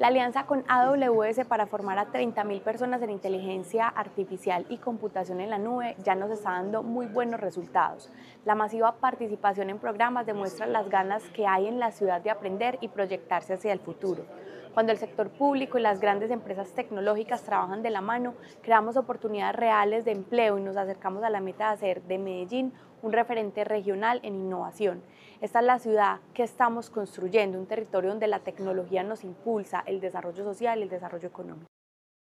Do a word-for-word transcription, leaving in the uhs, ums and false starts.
La alianza con A W S para formar a treinta mil personas en inteligencia artificial y computación en la nube ya nos está dando muy buenos resultados. La masiva participación en programas demuestra las ganas que hay en la ciudad de aprender y proyectarse hacia el futuro. Cuando el sector público y las grandes empresas tecnológicas trabajan de la mano, creamos oportunidades reales de empleo y nos acercamos a la meta de hacer de Medellín un referente regional en innovación. Esta es la ciudad que estamos construyendo, un territorio donde la tecnología nos impulsa el desarrollo social y el desarrollo económico.